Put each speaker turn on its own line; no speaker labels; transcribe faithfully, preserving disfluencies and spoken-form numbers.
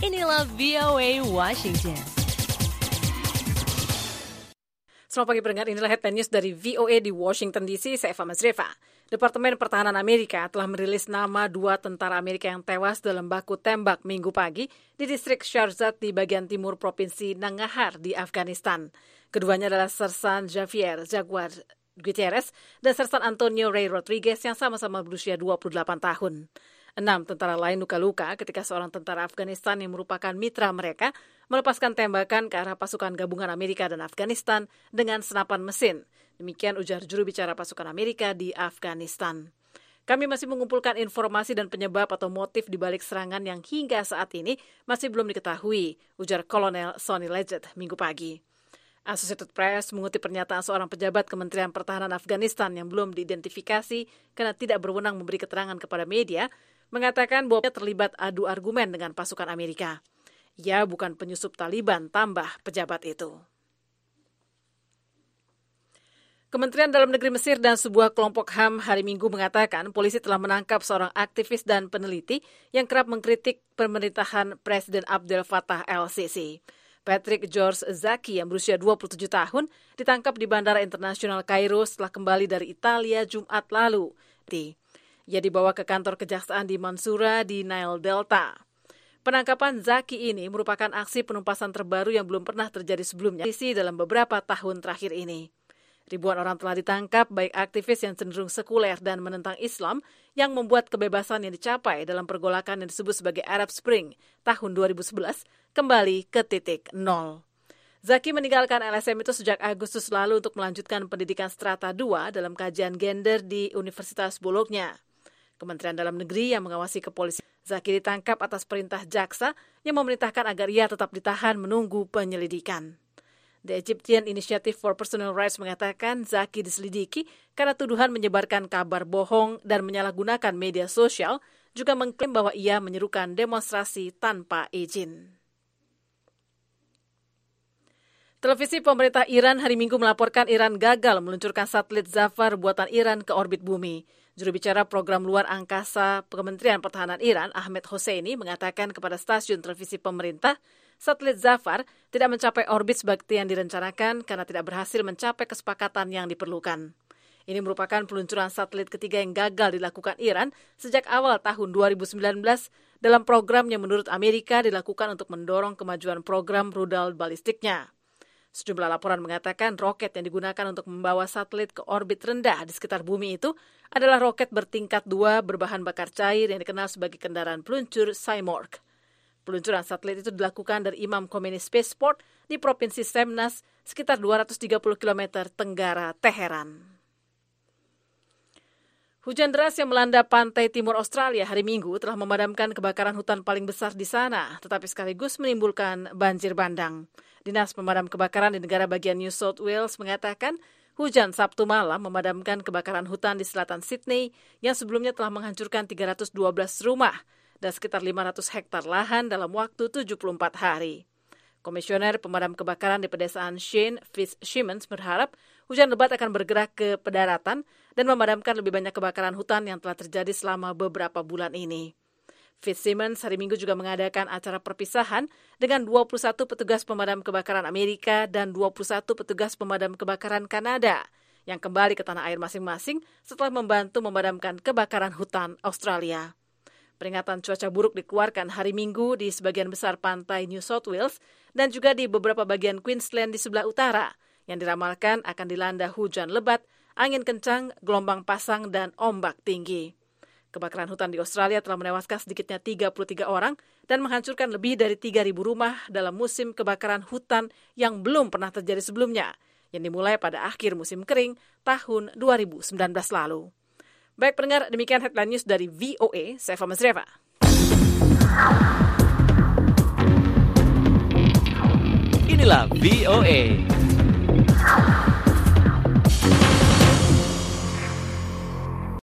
Inilah V O A Washington.
Selamat pagi pendengar, inilah headline news dari V O A di Washington D C, saya Eva Masreva. Departemen Pertahanan Amerika telah merilis nama dua tentara Amerika yang tewas dalam baku tembak minggu pagi di distrik Sharzad di bagian timur Provinsi Nangarhar di Afghanistan. Keduanya adalah Sersan Javier Jaguar Gutierrez dan Sersan Antonio Ray Rodriguez yang sama-sama berusia dua puluh delapan tahun. Enam tentara lain luka-luka ketika seorang tentara Afghanistan yang merupakan mitra mereka melepaskan tembakan ke arah pasukan gabungan Amerika dan Afghanistan dengan senapan mesin. Demikian ujar juru bicara pasukan Amerika di Afghanistan. Kami masih mengumpulkan informasi dan penyebab atau motif di balik serangan yang hingga saat ini masih belum diketahui, ujar Kolonel Sonny Leggett minggu pagi. Associated Press mengutip pernyataan seorang pejabat Kementerian Pertahanan Afghanistan yang belum diidentifikasi karena tidak berwenang memberi keterangan kepada media, mengatakan bahwa terlibat adu argumen dengan pasukan Amerika. Ia bukan penyusup Taliban, tambah pejabat itu. Kementerian Dalam Negeri Mesir dan sebuah kelompok H A M hari Minggu mengatakan polisi telah menangkap seorang aktivis dan peneliti yang kerap mengkritik pemerintahan Presiden Abdel Fattah el-Sisi. Patrick George Zaki yang berusia dua puluh tujuh tahun ditangkap di Bandara Internasional Kairo setelah kembali dari Italia Jumat lalu. Ia dibawa ke kantor kejaksaan di Mansoura di Nile Delta. Penangkapan Zaki ini merupakan aksi penumpasan terbaru yang belum pernah terjadi sebelumnya dalam beberapa tahun terakhir ini. Ribuan orang telah ditangkap, baik aktivis yang cenderung sekuler dan menentang Islam, yang membuat kebebasan yang dicapai dalam pergolakan yang disebut sebagai Arab Spring tahun dua ribu sebelas kembali ke titik nol. Zaki meninggalkan L S M itu sejak Agustus lalu untuk melanjutkan pendidikan strata dua dalam kajian gender di Universitas Bologna. Kementerian Dalam Negeri yang mengawasi kepolisian, Zaki ditangkap atas perintah jaksa yang memerintahkan agar ia tetap ditahan menunggu penyelidikan. The Egyptian Initiative for Personal Rights mengatakan Zaki diselidiki karena tuduhan menyebarkan kabar bohong dan menyalahgunakan media sosial, juga mengklaim bahwa ia menyerukan demonstrasi tanpa izin. Televisi pemerintah Iran hari Minggu melaporkan Iran gagal meluncurkan satelit Zafar buatan Iran ke orbit bumi. Juru bicara program luar angkasa Kementerian Pertahanan Iran, Ahmed Hosseini, mengatakan kepada stasiun televisi pemerintah, satelit Zafar tidak mencapai orbit seperti yang direncanakan karena tidak berhasil mencapai kesepakatan yang diperlukan. Ini merupakan peluncuran satelit ketiga yang gagal dilakukan Iran sejak awal tahun dua ribu sembilan belas dalam program yang menurut Amerika dilakukan untuk mendorong kemajuan program rudal balistiknya. Sejumlah laporan mengatakan roket yang digunakan untuk membawa satelit ke orbit rendah di sekitar bumi itu adalah roket bertingkat dua berbahan bakar cair yang dikenal sebagai kendaraan peluncur Simorgh. Peluncuran satelit itu dilakukan dari Imam Khomeini Spaceport di Provinsi Semnas, sekitar dua ratus tiga puluh kilometer tenggara Teheran. Hujan deras yang melanda pantai timur Australia hari Minggu telah memadamkan kebakaran hutan paling besar di sana, tetapi sekaligus menimbulkan banjir bandang. Dinas Pemadam Kebakaran di negara bagian New South Wales mengatakan hujan Sabtu malam memadamkan kebakaran hutan di selatan Sydney yang sebelumnya telah menghancurkan tiga ratus dua belas rumah dan sekitar lima ratus hektar lahan dalam waktu tujuh puluh empat hari. Komisioner Pemadam Kebakaran di pedesaan Shane Fitzsimmons berharap hujan lebat akan bergerak ke pendaratan dan memadamkan lebih banyak kebakaran hutan yang telah terjadi selama beberapa bulan ini. Fitzsimmons hari Minggu juga mengadakan acara perpisahan dengan dua puluh satu petugas pemadam kebakaran Amerika dan dua puluh satu petugas pemadam kebakaran Kanada yang kembali ke tanah air masing-masing setelah membantu memadamkan kebakaran hutan Australia. Peringatan cuaca buruk dikeluarkan hari Minggu di sebagian besar pantai New South Wales dan juga di beberapa bagian Queensland di sebelah utara yang diramalkan akan dilanda hujan lebat, angin kencang, gelombang pasang, dan ombak tinggi. Kebakaran hutan di Australia telah menewaskan sedikitnya tiga puluh tiga orang dan menghancurkan lebih dari tiga ribu rumah dalam musim kebakaran hutan yang belum pernah terjadi sebelumnya, yang dimulai pada akhir musim kering tahun dua ribu sembilan belas lalu. Baik pendengar, demikian headline news dari V O A, saya Eva Masreva.
Inilah V O A.